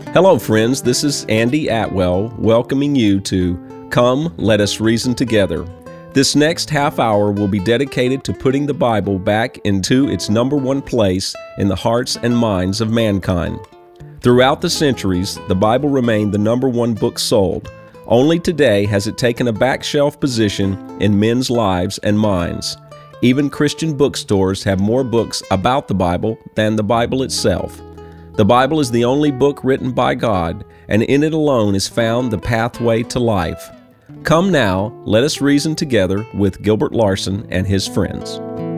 Hello, friends. This is Andy Atwell welcoming you to Come, Let Us Reason Together. This next half hour will be dedicated to putting the Bible back into its number one place in the hearts and minds of mankind. Throughout the centuries, the Bible remained the number one book sold. Only today has it taken a back shelf position in men's lives and minds. Even Christian bookstores have more books about the Bible than the Bible itself. The Bible is the only book written by God, and in it alone is found the pathway to life. Come now, let us reason together with Gilbert Larson and his friends.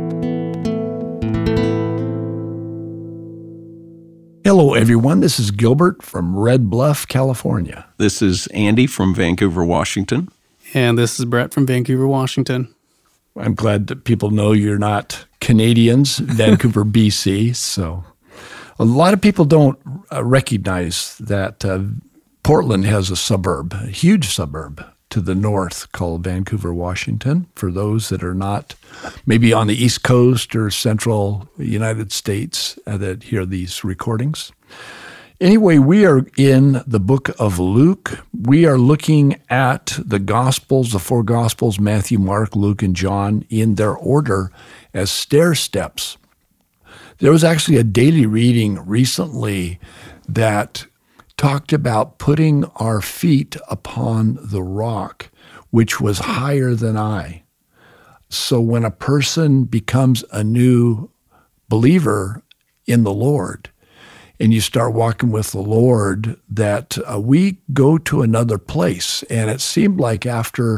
Hello, everyone. This is Gilbert from Red Bluff, California. This is Andy from Vancouver, Washington. And this is Brett from Vancouver, Washington. I'm glad that people know you're not Canadians, Vancouver, BC. So a lot of people don't recognize that Portland has a suburb, a huge suburb to the north called Vancouver, Washington, for those that are not maybe on the East Coast or central United States that hear these recordings. Anyway, we are in the book of Luke. We are looking at the Gospels, the four Gospels, Matthew, Mark, Luke, and John, in their order as stair steps. There was actually a daily reading recently that talked about putting our feet upon the rock, which was higher than I. So when a person becomes a new believer in the Lord, and you start walking with the Lord, that we go to another place. And it seemed like after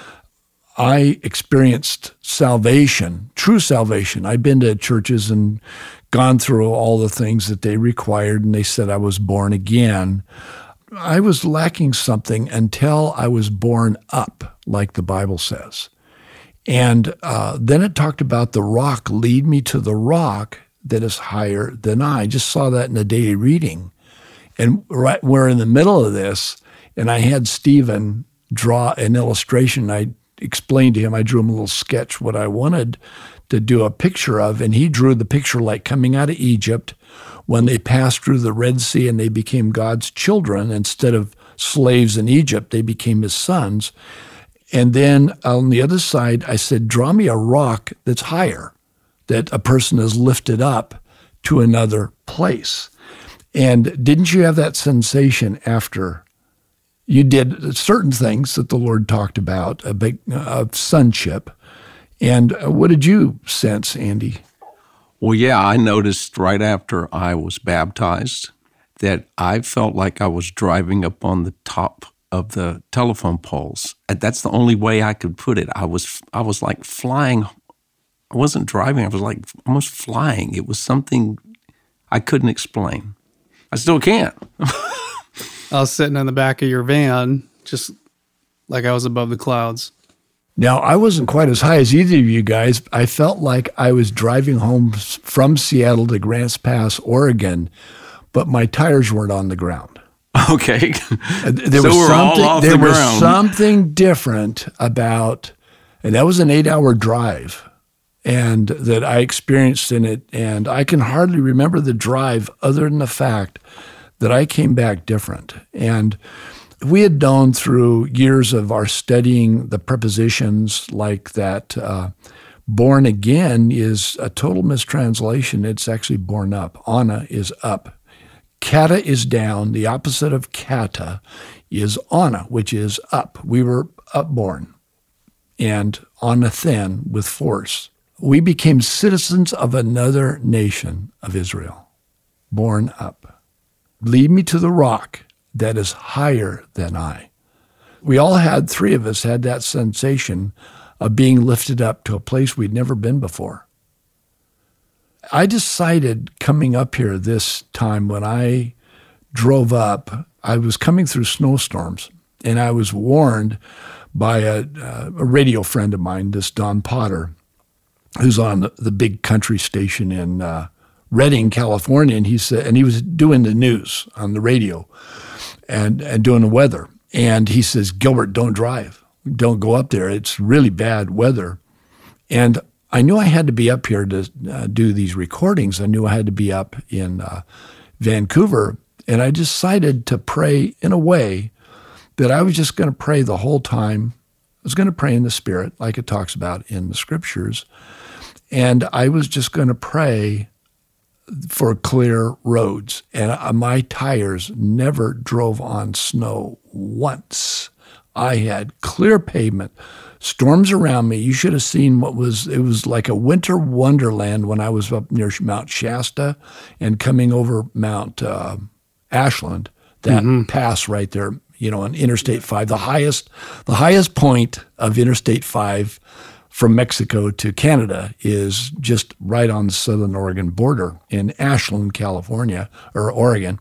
I experienced salvation, true salvation, I've been to churches and gone through all the things that they required, and they said I was born again. I was lacking something until I was born up, like the Bible says. And then it talked about the rock, lead me to the rock that is higher than I just saw that in the daily reading. And we're in the middle of this, and I had Stephen draw an illustration. I explained to him, I drew him a little sketch what I wanted to do a picture of, and he drew the picture like coming out of Egypt when they passed through the Red Sea and they became God's children. Instead of slaves in Egypt, they became his sons. And then on the other side, I said, draw me a rock that's higher, that a person is lifted up to another place. And didn't you have that sensation after you did certain things that the Lord talked about, of sonship? And what did you sense, Andy? Well, yeah, I noticed right after I was baptized that I felt like I was driving up on the top of the telephone poles. And that's the only way I could put it. I was like flying. I wasn't driving. I was like almost flying. It was something I couldn't explain. I still can't. I was sitting in the back of your van, just like I was above the clouds. Now, I wasn't quite as high as either of you guys. I felt like I was driving home from Seattle to Grants Pass, Oregon, but my tires weren't on the ground. Okay. There was something different about, and that was an 8-hour drive, and that I experienced in it, and I can hardly remember the drive other than the fact that I came back different. And we had known through years of our studying the prepositions like that born again is a total mistranslation. It's actually born up. Ana is up. Kata is down. The opposite of kata is ana, which is up. We were upborn and anathen with force. We became citizens of another nation of Israel, born up. Lead me to the rock that is higher than I. We all had, three of us had that sensation of being lifted up to a place we'd never been before. I decided coming up here this time when I drove up, I was coming through snowstorms, and I was warned by a radio friend of mine, this Don Potter, who's on the big country station in Redding, California, and he said, and he was doing the news on the radio and doing the weather. And he says, Gilbert, don't drive. Don't go up there. It's really bad weather. And I knew I had to be up here to do these recordings. I knew I had to be up in Vancouver. And I decided to pray in a way that I was just going to pray the whole time. I was going to pray in the Spirit, like it talks about in the Scriptures. And I was just going to pray for clear roads. And my tires never drove on snow once. I had clear pavement, storms around me. You should have seen it was like a winter wonderland when I was up near Mount Shasta and coming over Mount Ashland, that pass right there, on Interstate 5, the highest point of Interstate 5 from Mexico to Canada is just right on the southern Oregon border in Ashland, California, or Oregon.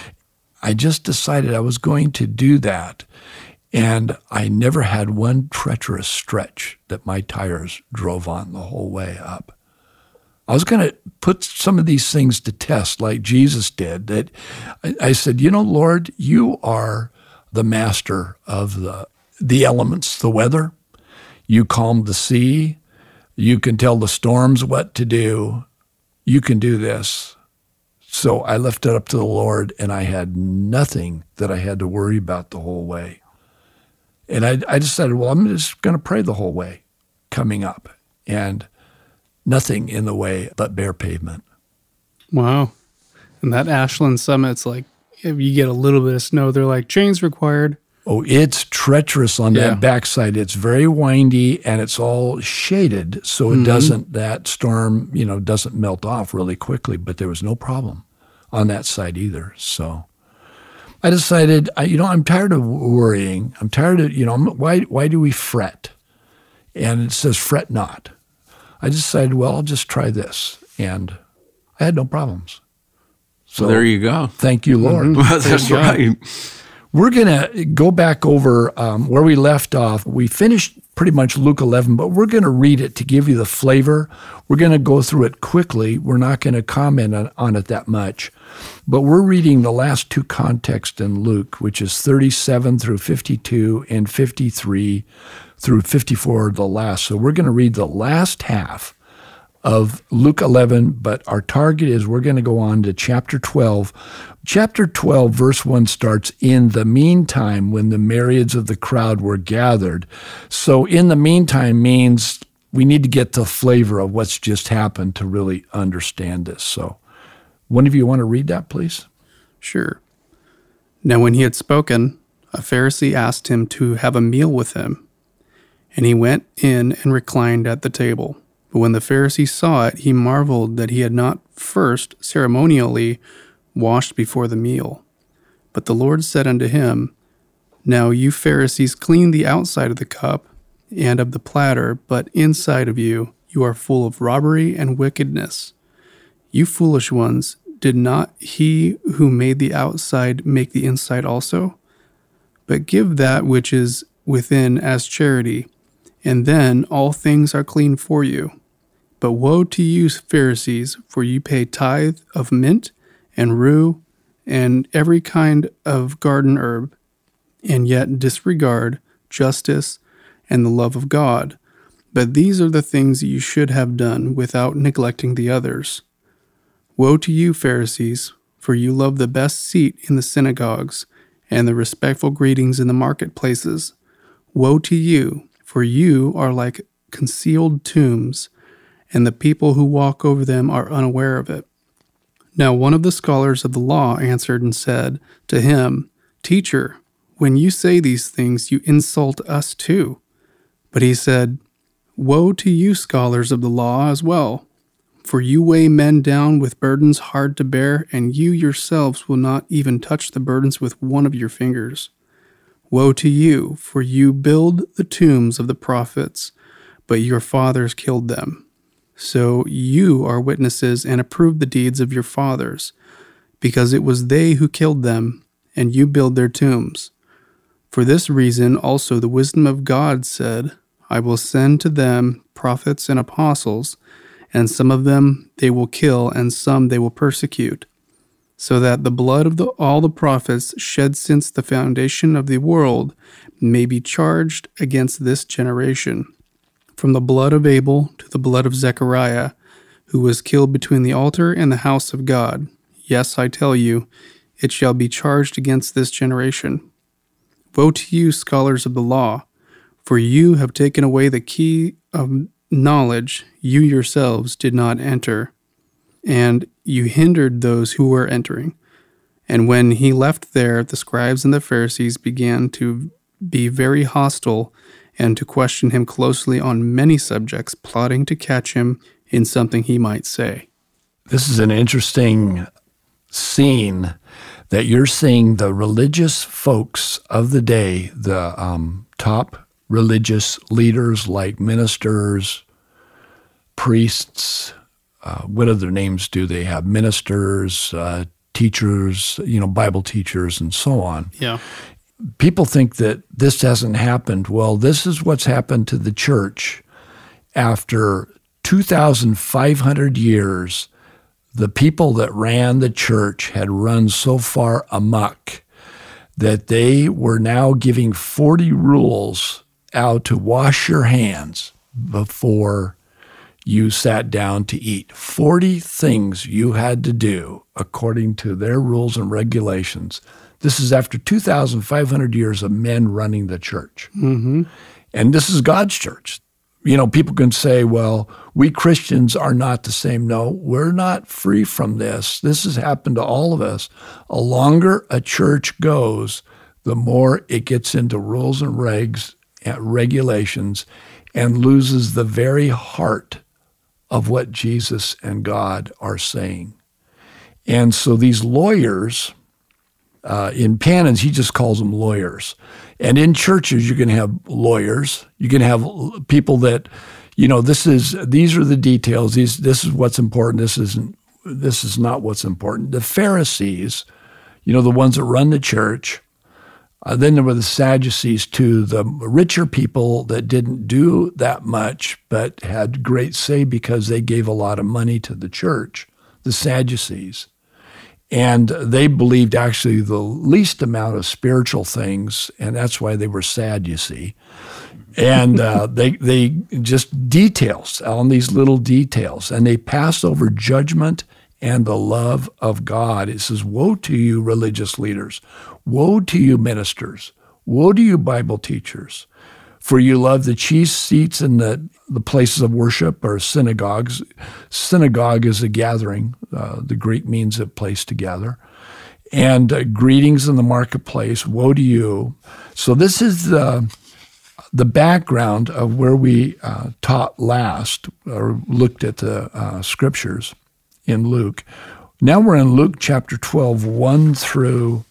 I just decided I was going to do that. And I never had one treacherous stretch that my tires drove on the whole way up. I was going to put some of these things to test like Jesus did. That I said, Lord, you are the master of the elements, the weather. You calm the sea. You can tell the storms what to do. You can do this. So I left it up to the Lord, and I had nothing that I had to worry about the whole way. And I decided, well, I'm just going to pray the whole way coming up, and nothing in the way but bare pavement. Wow. And that Ashland Summit's like, if you get a little bit of snow, they're like, chains required. Oh, it's treacherous on that backside. It's very windy, and it's all shaded, so it that storm, doesn't melt off really quickly, but there was no problem on that side either. So I decided, I'm tired of worrying. I'm tired of, why do we fret? And it says, fret not. I decided, well, I'll just try this. And I had no problems. So there you go. Thank you, Lord. Well, that's right. We're going to go back over where we left off. We finished pretty much Luke 11, but we're going to read it to give you the flavor. We're going to go through it quickly. We're not going to comment on it that much. But we're reading the last two contexts in Luke, which is 37 through 52 and 53 through 54, the last. So we're going to read the last half of Luke 11, but our target is we're going to go on to chapter 12. Chapter 12, verse 1 starts, in the meantime, when the myriads of the crowd were gathered. So in the meantime means we need to get the flavor of what's just happened to really understand this. So one of you want to read that, please? Sure. Now when he had spoken, a Pharisee asked him to have a meal with him, and he went in and reclined at the table. But when the Pharisee saw it, he marveled that he had not first ceremonially washed before the meal. But the Lord said unto him, Now you Pharisees clean the outside of the cup and of the platter, but inside of you are full of robbery and wickedness. You foolish ones, did not he who made the outside make the inside also? But give that which is within as charity, and then all things are clean for you. But woe to you, Pharisees, for you pay tithe of mint and rue and every kind of garden herb, and yet disregard justice and the love of God. But these are the things you should have done without neglecting the others. Woe to you, Pharisees, for you love the best seat in the synagogues and the respectful greetings in the marketplaces. Woe to you, for you are like concealed tombs, and the people who walk over them are unaware of it. Now one of the scholars of the law answered and said to him, Teacher, when you say these things, you insult us too. But he said, Woe to you, scholars of the law, as well, for you weigh men down with burdens hard to bear, and you yourselves will not even touch the burdens with one of your fingers. Woe to you, for you build the tombs of the prophets, but your fathers killed them. So you are witnesses and approve the deeds of your fathers, because it was they who killed them, and you build their tombs. For this reason also the wisdom of God said, I will send to them prophets and apostles, and some of them they will kill, and some they will persecute, so that the blood of all the prophets shed since the foundation of the world may be charged against this generation, from the blood of Abel to the blood of Zechariah, who was killed between the altar and the house of God. Yes, I tell you, it shall be charged against this generation. Woe to you, scholars of the law, for you have taken away the key of knowledge. You yourselves did not enter, and you hindered those who were entering. And when he left there, the scribes and the Pharisees began to be very hostile and to question him closely on many subjects, plotting to catch him in something he might say. This is an interesting scene that you're seeing the religious folks of the day, the top religious leaders like ministers, priests, what other names do they have? Ministers, teachers, Bible teachers, and so on. Yeah. People think that this hasn't happened. Well, this is what's happened to the church after 2,500 years. The people that ran the church had run so far amok that they were now giving 40 rules out to wash your hands before you sat down to eat. 40 things you had to do according to their rules and regulations. This is after 2,500 years of men running the church. Mm-hmm. And this is God's church. People can say, well, we Christians are not the same. No, we're not free from this. This has happened to all of us. The longer a church goes, the more it gets into rules and regulations and loses the very heart of what Jesus and God are saying. And so these lawyers, in Pannon's, he just calls them lawyers. And in churches, you can have lawyers. You can have people that, these are the details. This is what's important. This is not what's important. The Pharisees, the ones that run the church. Then there were the Sadducees too, the richer people that didn't do that much but had great say because they gave a lot of money to the church, the Sadducees. And they believed actually the least amount of spiritual things, and that's why they were sad, you see. And they just details on these little details, and they pass over judgment and the love of God. It says, woe to you, religious leaders. Woe to you, ministers. Woe to you, Bible teachers. For you love the chief seats in the places of worship or synagogues. Synagogue is a gathering. The Greek means a place to gather. And greetings in the marketplace. Woe to you. So this is the background of where we taught last, or looked at the scriptures in Luke. Now we're in Luke chapter 12, 1 through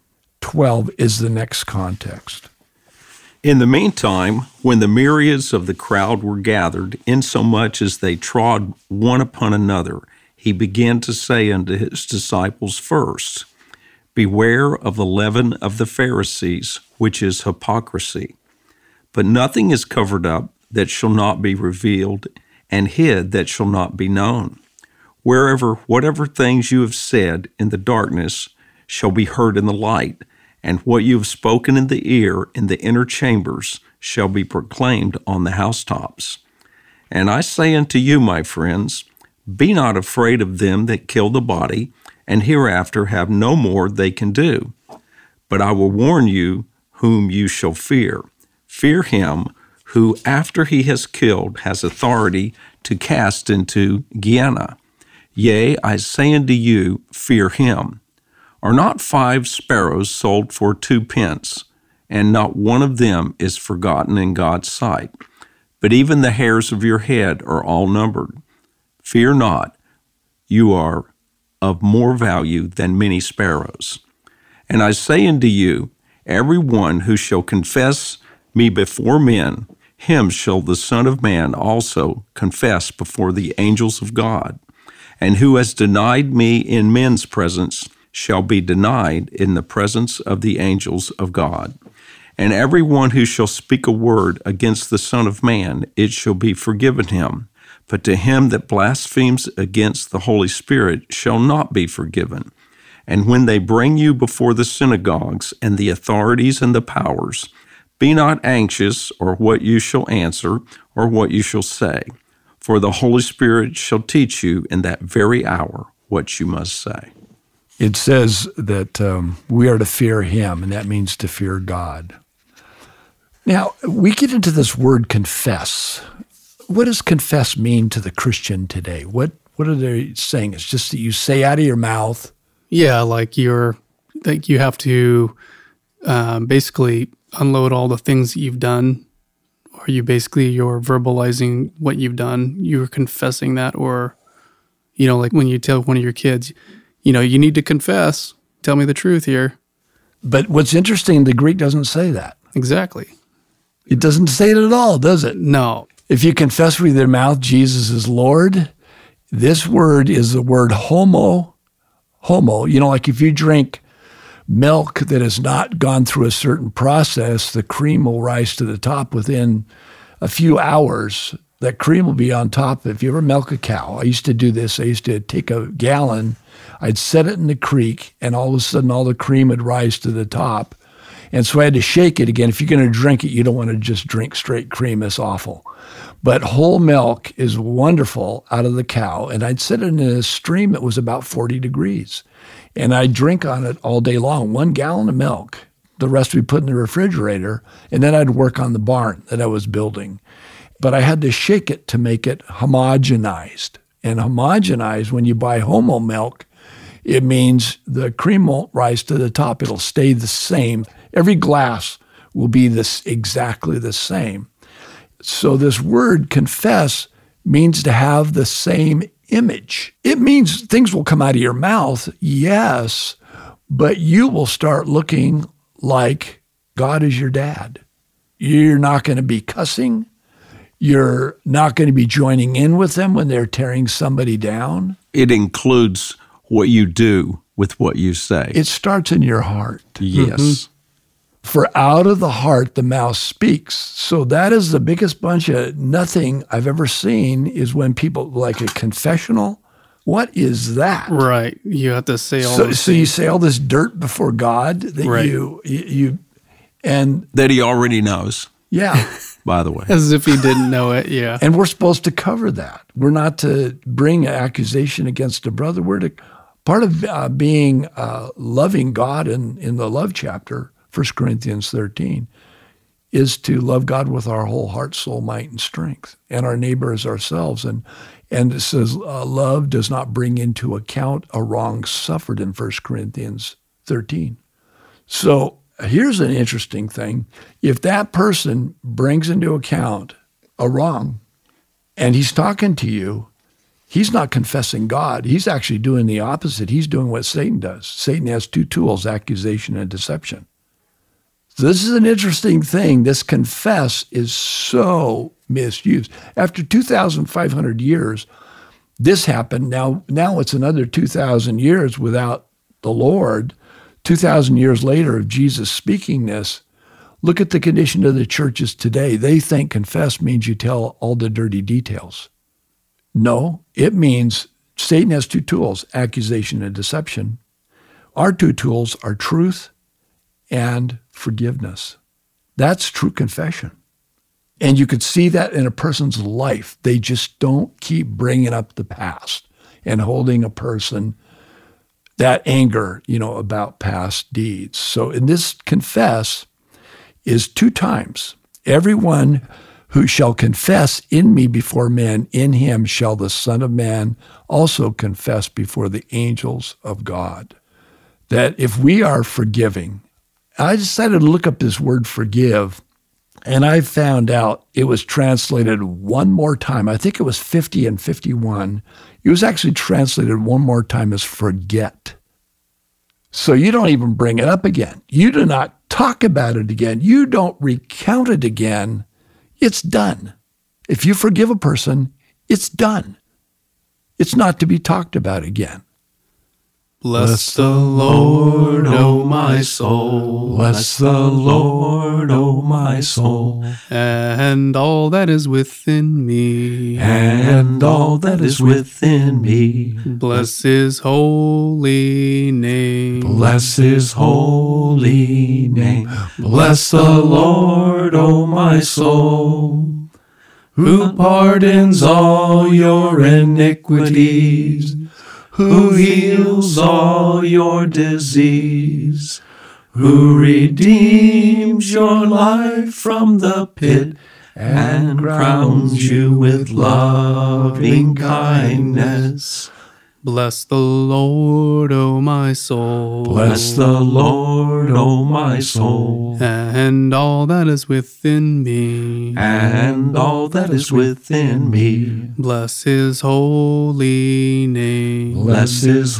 12 is the next context. In the meantime, when the myriads of the crowd were gathered, insomuch as they trod one upon another, he began to say unto his disciples first, Beware of the leaven of the Pharisees, which is hypocrisy. But nothing is covered up that shall not be revealed, and hid that shall not be known. Whatever things you have said in the darkness shall be heard in the light, and what you have spoken in the ear in the inner chambers shall be proclaimed on the housetops. And I say unto you, my friends, be not afraid of them that kill the body, and hereafter have no more they can do. But I will warn you whom you shall fear. Fear him who, after he has killed, has authority to cast into Gehenna. Yea, I say unto you, fear him. Are not 5 sparrows sold for 2 pence, and not one of them is forgotten in God's sight? But even the hairs of your head are all numbered. Fear not, you are of more value than many sparrows. And I say unto you, every one who shall confess me before men, him shall the Son of Man also confess before the angels of God. And who has denied me in men's presence shall be denied in the presence of the angels of God. And every one who shall speak a word against the Son of Man, it shall be forgiven him. But to him that blasphemes against the Holy Spirit shall not be forgiven. And when they bring you before the synagogues and the authorities and the powers, be not anxious or what you shall answer or what you shall say, for the Holy Spirit shall teach you in that very hour what you must say. It says that we are to fear him, and that means to fear God. Now, we get into this word confess. What does confess mean to the Christian today? What are they saying? It's just that you say out of your mouth. Yeah, like you have to basically unload all the things that you've done, or you're verbalizing what you've done. You're confessing that, or, like when you tell one of your kids, you need to confess. Tell me the truth here. But what's interesting, the Greek doesn't say that. Exactly. It doesn't say it at all, does it? No. If you confess with your mouth Jesus is Lord, this word is the word homo. Homo, like if you drink milk that has not gone through a certain process, the cream will rise to the top within a few hours. That cream will be on top. If you ever milk a cow, I used to do this. I used to take a gallon, I'd set it in the creek, and all of a sudden all the cream would rise to the top. And so I had to shake it again. If you're going to drink it, you don't want to just drink straight cream. It's awful. But whole milk is wonderful out of the cow. And I'd set it in a stream that was about 40 degrees. And I'd drink on it all day long, 1 gallon of milk. The rest we put in the refrigerator. And then I'd work on the barn that I was building. But I had to shake it to make it homogenized. And homogenized, when you buy homo milk, it means the cream won't rise to the top. It'll stay the same. Every glass will be exactly the same. So this word confess means to have the same image. It means things will come out of your mouth, yes, but you will start looking like God is your dad. You're not going to be cussing. You're not going to be joining in with them when they're tearing somebody down. It includes what you do with what you say. It starts in your heart. Yes. Mm-hmm. For out of the heart, the mouth speaks. So that is the biggest bunch of nothing I've ever seen is when people, like a confessional, what is that? Right. You have to say all this. So you say all this dirt before God that right. you and that he already knows. Yeah. By the way. As if he didn't know it, yeah. And we're supposed to cover that. We're not to bring an accusation against a brother. We're to, part of being loving God in the love chapter, 1 Corinthians 13, is to love God with our whole heart, soul, might, and strength, and our neighbor as ourselves. And it says love does not bring into account a wrong suffered in 1 Corinthians 13. So here's an interesting thing. If that person brings into account a wrong and he's talking to you, he's not confessing God. He's actually doing the opposite. He's doing what Satan does. Satan has 2 tools, accusation and deception. So this is an interesting thing. This confess is so misused. After 2,500 years, this happened. Now it's another 2,000 years without the Lord. 2,000 years later of Jesus speaking this, look at the condition of the churches today. They think confess means you tell all the dirty details. No, it means Satan has 2 tools, accusation and deception. Our 2 tools are truth and forgiveness. That's true confession. And you could see that in a person's life. They just don't keep bringing up the past and holding a person that anger, about past deeds. So in this confess is 2 times. Everyone who shall confess in me before men, in him shall the Son of Man also confess before the angels of God. That if we are forgiving, I decided to look up this word forgive, and I found out it was translated one more time. I think it was 50 and 51. It was actually translated one more time as forget. So you don't even bring it up again. You do not talk about it again. You don't recount it again. It's done. If you forgive a person, it's done. It's not to be talked about again. Bless the Lord, O my soul. Bless the Lord, O my soul. And all that is within me. And all that is within me. Bless his holy name. Bless his holy name. Bless the Lord, O my soul, who pardons all your iniquities, who heals all your disease, who redeems your life from the pit and crowns you with loving kindness. Bless the Lord, O my soul. Bless the Lord, O my soul, And all that is within me. and all that is within me. Bless his holy name. Bless his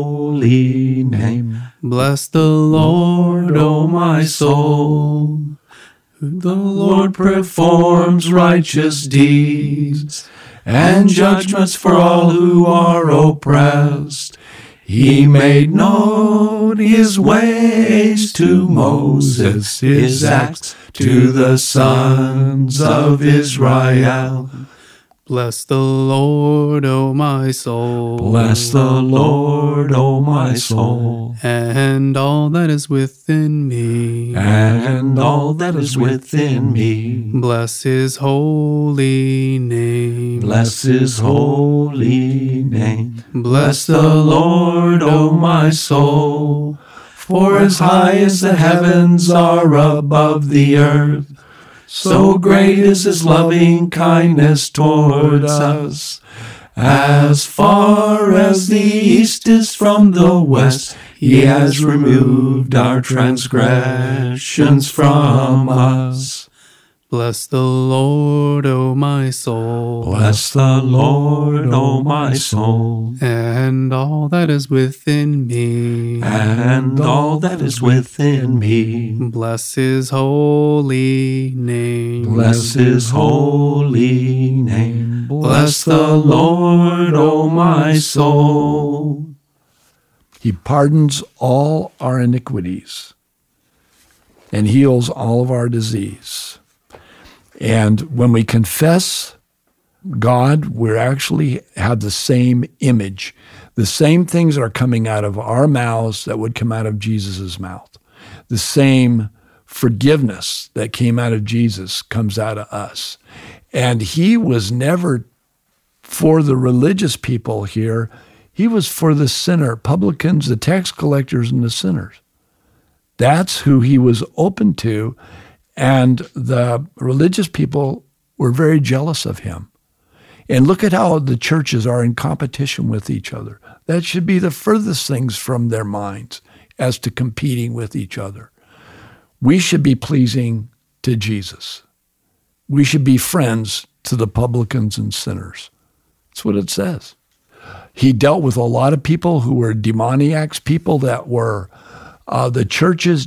holy name. Bless the Lord, O my soul. The Lord performs righteous deeds and judgments for all who are oppressed. He made known his ways to Moses, his acts to the sons of Israel. Bless the Lord, O my soul. Bless the Lord, O my soul, And all that is within me. and all that is within me. Bless his holy name. Bless his holy name. Bless the Lord, O my soul, for as high as the heavens are above the earth, so great is his loving kindness towards us. As far as the east is from the west, he has removed our transgressions from us. Bless the Lord, O my soul. Bless the Lord, O my soul, And all that is within me. and all that is within me. Bless his holy name. Bless his holy name. Bless the Lord, O my soul. He pardons all our iniquities and heals all of our disease. And when we confess God, we actually have the same image. The same things are coming out of our mouths that would come out of Jesus' mouth. The same forgiveness that came out of Jesus comes out of us. And he was never for the religious people here. He was for the sinner, publicans, the tax collectors, and the sinners. That's who he was open to. And the religious people were very jealous of him. And look at how the churches are in competition with each other. That should be the furthest things from their minds as to competing with each other. We should be pleasing to Jesus. We should be friends to the publicans and sinners. That's what it says. He dealt with a lot of people who were demoniacs, people that were, the churches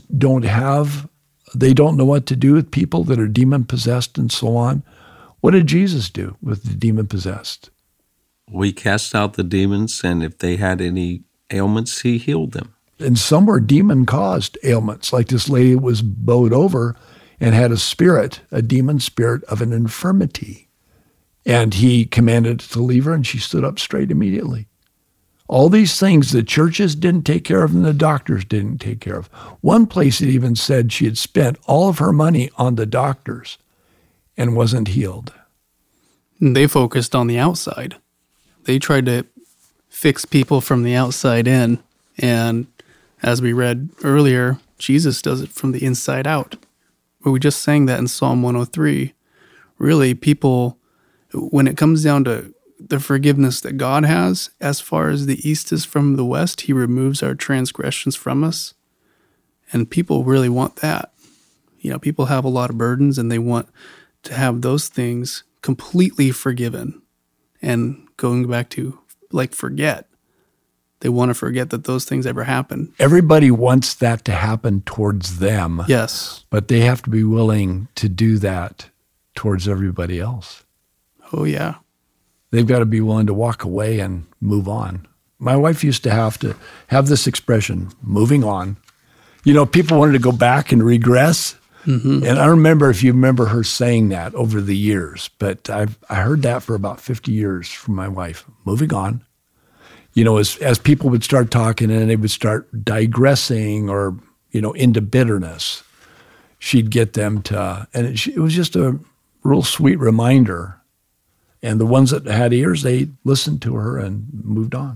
they don't know what to do with people that are demon-possessed and so on. What did Jesus do with the demon-possessed? We cast out the demons, and if they had any ailments, he healed them. And some were demon-caused ailments, like this lady was bowed over and had a demon spirit of an infirmity. And he commanded it to leave her, and she stood up straight immediately. All these things the churches didn't take care of and the doctors didn't take care of. One place it even said she had spent all of her money on the doctors and wasn't healed. They focused on the outside. They tried to fix people from the outside in. And as we read earlier, Jesus does it from the inside out. But we just sang that in Psalm 103. Really, people, when it comes down to the forgiveness that God has, as far as the east is from the west, he removes our transgressions from us. And people really want that. You know, people have a lot of burdens and they want to have those things completely forgiven. And going back to, forget. They want to forget that those things ever happened. Everybody wants that to happen towards them. Yes. But they have to be willing to do that towards everybody else. Oh, yeah. They've got to be willing to walk away and move on. My wife used to have this expression, moving on. You know, people wanted to go back and regress. Mm-hmm. And I remember, if you remember her saying that over the years, but I heard that for about 50 years from my wife, moving on. You know, as people would start talking and they would start digressing or, into bitterness, she'd get them to, and it was just a real sweet reminder. And the ones that had ears, they listened to her and moved on.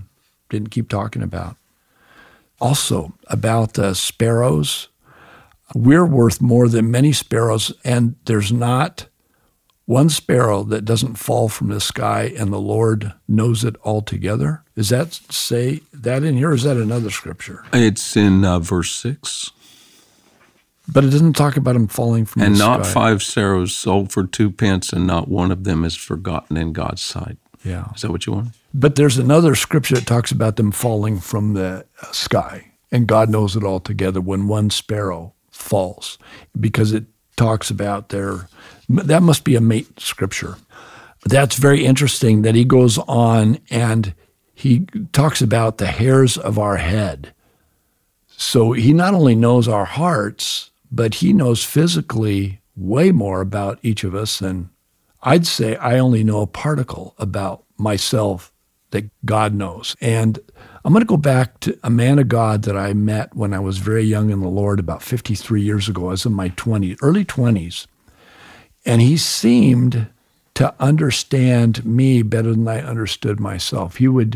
didn't keep talking about. Also, about sparrows, we're worth more than many sparrows, and there's not one sparrow that doesn't fall from the sky, and the Lord knows it altogether. Does that say that in here, or is that another scripture? It's in verse 6. But it doesn't talk about him falling from the sky. And not 5 sparrows sold for 2 pence, and not one of them is forgotten in God's sight. Yeah. Is that what you want? But there's another scripture that talks about them falling from the sky, and God knows it all together when one sparrow falls, because it talks about that must be a mate scripture. That's very interesting that he goes on and he talks about the hairs of our head. So he not only knows our hearts, but he knows physically way more about each of us than I'd say I only know a particle about myself that God knows. And I'm going to go back to a man of God that I met when I was very young in the Lord about 53 years ago. I was in my early 20s. And he seemed to understand me better than I understood myself. He was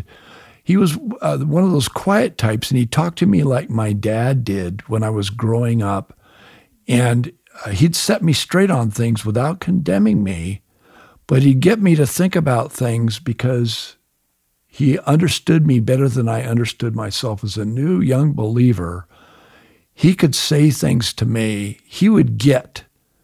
one of those quiet types, and he talked to me like my dad did when I was growing up. And he'd set me straight on things without condemning me, but he'd get me to think about things because he understood me better than I understood myself. As a new young believer, he could say things to me. He would get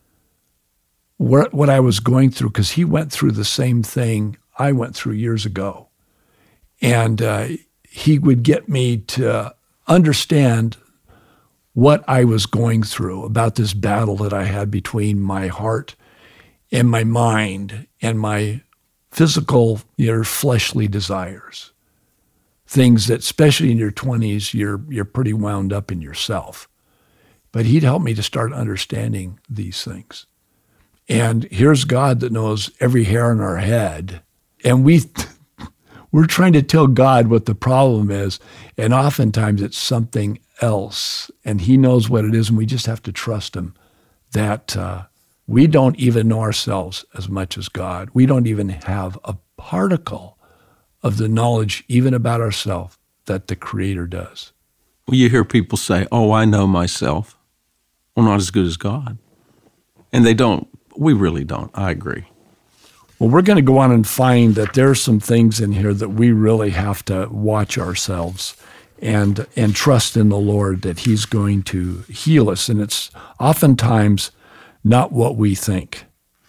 what I was going through because he went through the same thing I went through years ago. And he would get me to understand what I was going through about this battle that I had between my heart and my mind and my physical, fleshly desires. Things that, especially in your 20s, you're pretty wound up in yourself. But he'd help me to start understanding these things. And here's God that knows every hair on our head. And we're trying to tell God what the problem is, and oftentimes it's something else. And he knows what it is, and we just have to trust him that we don't even know ourselves as much as God. We don't even have a particle of the knowledge even about ourselves that the Creator does. Well, you hear people say, oh, I know myself. Well, not as good as God. And they don't. We really don't. I agree. Well, we're going to go on and find that there are some things in here that we really have to watch ourselves and trust in the Lord that he's going to heal us. And it's oftentimes not what we think.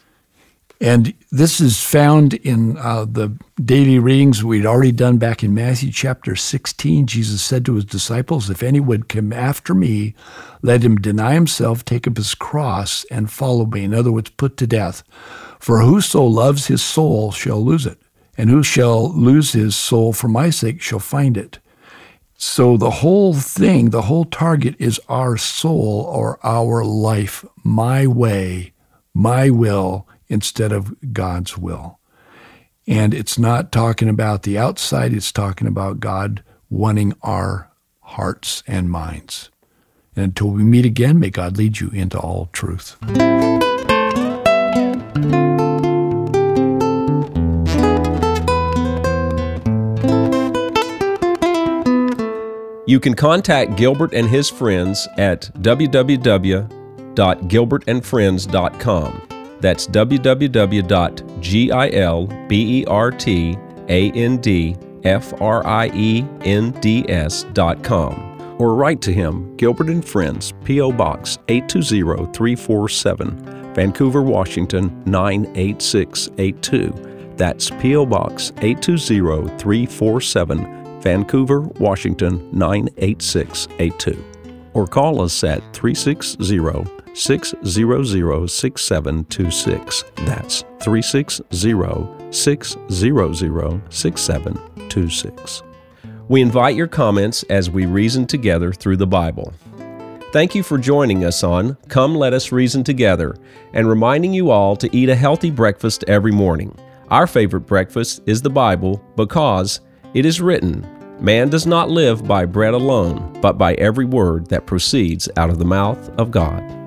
And this is found in the daily readings we'd already done back in Matthew chapter 16. Jesus said to his disciples, if any would come after me, let him deny himself, take up his cross, and follow me. In other words, put to death. For whoso loves his soul shall lose it, and who shall lose his soul for my sake shall find it. So the whole thing, the whole target is our soul or our life, my way, my will, instead of God's will. And it's not talking about the outside, it's talking about God wanting our hearts and minds. And until we meet again, may God lead you into all truth. You can contact Gilbert and his friends at www.gilbertandfriends.com. That's www.gilbertandfriends.com. Or write to him, Gilbert and Friends, P.O. Box 820347, Vancouver, Washington 98682. That's P.O. Box 820347, Vancouver, Washington 98682. Or call us at 360-600-6726. That's 360-600-6726. We invite your comments as we reason together through the Bible. Thank you for joining us on Come Let Us Reason Together and reminding you all to eat a healthy breakfast every morning. Our favorite breakfast is the Bible because it is written, man does not live by bread alone, but by every word that proceeds out of the mouth of God.